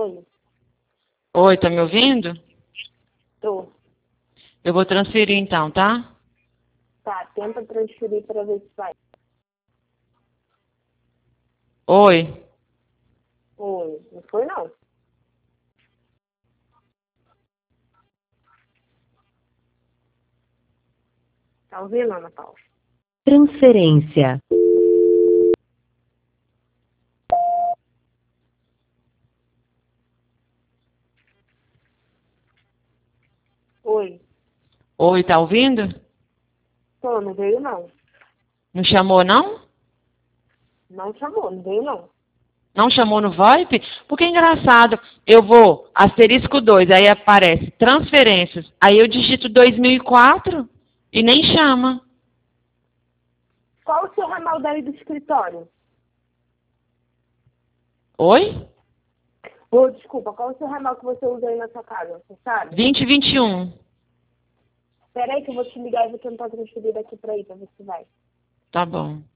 Oi, Oi, tá me ouvindo? tô. Eu vou transferir então, tá? Tá, tenta transferir pra ver se vai. Oi. Oi, não foi não. Tá ouvindo, Ana Paula? Transferência. Oi, Oi, tá ouvindo? tô, não veio não. Não chamou, não? Não chamou, não veio não. Não chamou no VoIP? Porque é engraçado. Eu vou, asterisco 2, aí aparece transferências. Aí eu digito 2004 e nem chama. Qual o seu ramal daí do escritório? Oi? Ô, desculpa, qual o seu ramal que você usa aí na sua casa? Você sabe? 2021. Pera aí que eu vou te ligar e vou tentar transferir daqui pra aí, pra ver se vai. Tá bom.